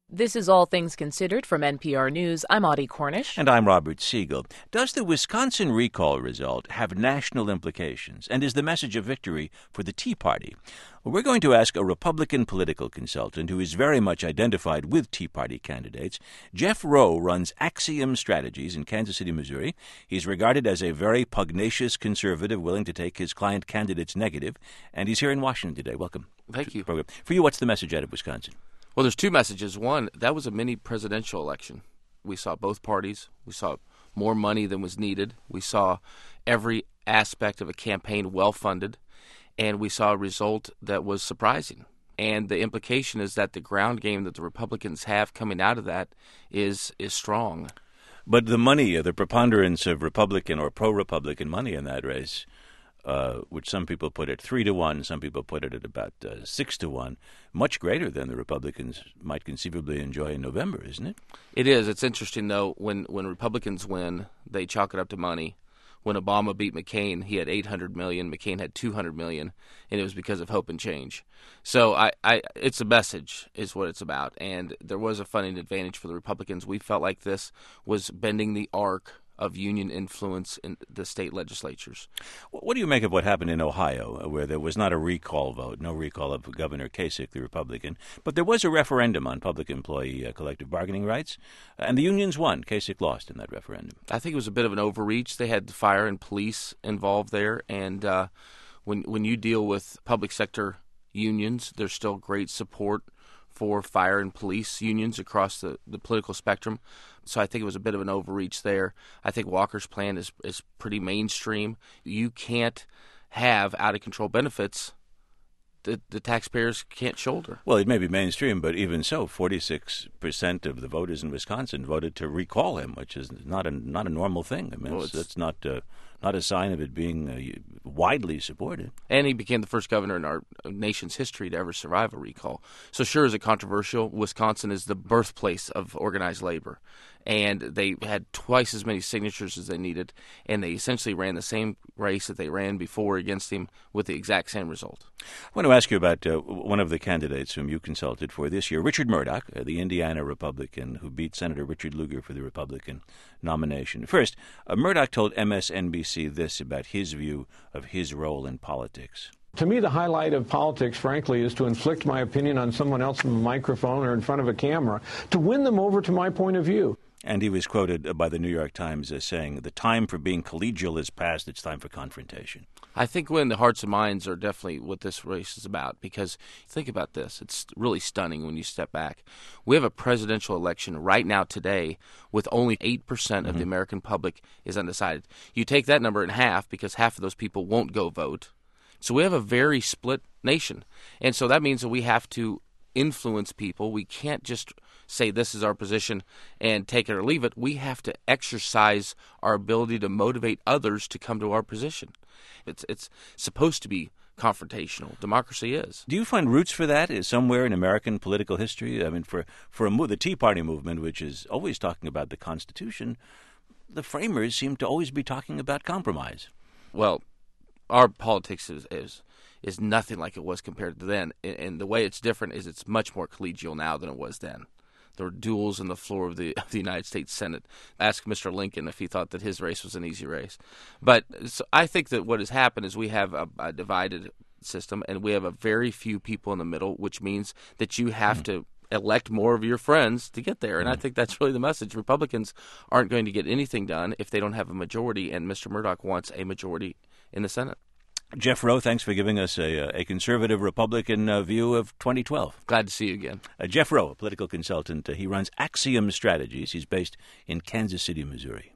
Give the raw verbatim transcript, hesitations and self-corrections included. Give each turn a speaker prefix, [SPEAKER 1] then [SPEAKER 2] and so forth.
[SPEAKER 1] This is All Things Considered from N P R News. I'm Audie Cornish.
[SPEAKER 2] And I'm Robert Siegel. Does the Wisconsin recall result have national implications? And is the message of victory for the Tea Party? Well, we're going to ask a Republican political consultant who is very much identified with Tea Party candidates. Jeff Rowe runs Axiom Strategies in Kansas City, Missouri. He's regarded as a very pugnacious conservative willing to take his client candidates negative. And he's here in Washington today. Welcome.
[SPEAKER 3] Thank you.
[SPEAKER 2] For you, what's the message out of Wisconsin?
[SPEAKER 3] Well, there's two messages. One, that was a mini presidential election. We saw both parties. We saw more money than was needed. We saw every aspect of a campaign well funded. And we saw a result that was surprising. And the implication is that the ground game that the Republicans have coming out of that is is strong.
[SPEAKER 2] But the money, the preponderance of Republican or pro-Republican money in that race, Uh, which some people put at three to one, some people put it at about uh, six to one, much greater than the Republicans might conceivably enjoy in November, isn't it?
[SPEAKER 3] It is. It's interesting, though, when, when Republicans win, they chalk it up to money. When Obama beat McCain, he had eight hundred million dollars, McCain had two hundred million dollars, and it was because of hope and change. So I, I, it's a message is what it's about, and there was a funding advantage for the Republicans. We felt like this was bending the arc of union influence in the state legislatures.
[SPEAKER 2] What do you make of what happened in Ohio, where there was not a recall vote, no recall of Governor Kasich, the Republican, but there was a referendum on public employee uh, collective bargaining rights, and the unions won. Kasich lost in that referendum.
[SPEAKER 3] I think it was a bit of an overreach. They had the fire and police involved there, and uh, when when you deal with public sector unions, there's still great support for fire and police unions across the, the political spectrum. So I think it was a bit of an overreach there. I think Walker's plan is, is pretty mainstream. You can't have out-of-control benefits that the taxpayers can't shoulder.
[SPEAKER 2] Well, it may be mainstream, but even so, forty-six percent of the voters in Wisconsin voted to recall him, which is not a not a normal thing. I mean,
[SPEAKER 3] Well,
[SPEAKER 2] it's,
[SPEAKER 3] it's-
[SPEAKER 2] that's not uh, not a sign of it being uh, widely supported.
[SPEAKER 3] And he became the first governor in our nation's history to ever survive a recall. So sure, is it controversial? Wisconsin is the birthplace of organized labor. And they had twice as many signatures as they needed, and they essentially ran the same race that they ran before against him with the exact same result.
[SPEAKER 2] I want to ask you about uh, one of the candidates whom you consulted for this year, Richard Murdoch, uh, the Indiana Republican who beat Senator Richard Lugar for the Republican nomination. First, uh, Murdoch told M S N B C this about his view of his role in politics.
[SPEAKER 4] To me, the highlight of politics, frankly, is to inflict my opinion on someone else from a microphone or in front of a camera, to win them over to my point of view.
[SPEAKER 2] And he was quoted by the New York Times as saying, the time for being collegial is past, it's time for confrontation.
[SPEAKER 3] I think when the hearts and minds are definitely what this race is about, because think about this. It's really stunning when you step back. We have a presidential election right now today with only eight percent of mm-hmm. the American public is undecided. You take that number in half because half of those people won't go vote. So we have a very split nation. And so that means that we have to influence people. We can't just say this is our position and take it or leave it. We have to exercise our ability to motivate others to come to our position. It's it's supposed to be confrontational. Democracy is.
[SPEAKER 2] Do you find roots for that is somewhere in American political history? I mean, for, for a mo- the Tea Party movement, which is always talking about the Constitution, the framers seem to always be talking about compromise.
[SPEAKER 3] Well, our politics is, is is nothing like it was compared to then. And the way it's different is it's much more collegial now than it was then. There were duels on the floor of the, of the United States Senate. Ask Mister Lincoln if he thought that his race was an easy race. But so I think that what has happened is we have a, a divided system, and we have a very few people in the middle, which means that you have mm. to elect more of your friends to get there. And mm. I think that's really the message. Republicans aren't going to get anything done if they don't have a majority, and Mister Murdoch wants a majority in the Senate.
[SPEAKER 2] Jeff Rowe, thanks for giving us a, a conservative Republican uh, view of twenty twelve.
[SPEAKER 3] Glad to see you again.
[SPEAKER 2] Uh, Jeff Rowe, a political consultant. Uh, he runs Axiom Strategies. He's based in Kansas City, Missouri.